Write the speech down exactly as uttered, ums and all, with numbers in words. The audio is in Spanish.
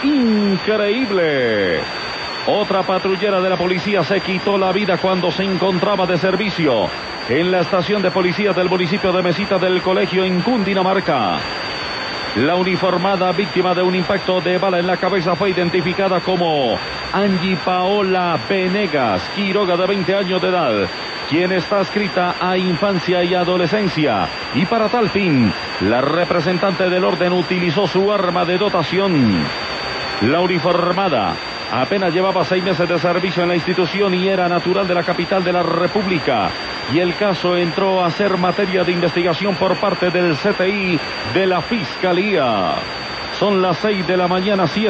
increíble. Otra patrullera de la policía se quitó la vida cuando se encontraba de servicio en la estación de policía del municipio de Mesita del Colegio en Cundinamarca. La uniformada víctima de un impacto de bala en la cabeza fue identificada como Angie Paola Venegas Quiroga, de veinte años de edad, quien está adscrita a infancia y adolescencia, y para tal fin, la representante del orden utilizó su arma de dotación. La uniformada apenas llevaba seis meses de servicio en la institución y era natural de la capital de la República, y el caso entró a ser materia de investigación por parte del C T I de la Fiscalía. Son las seis de la mañana, siete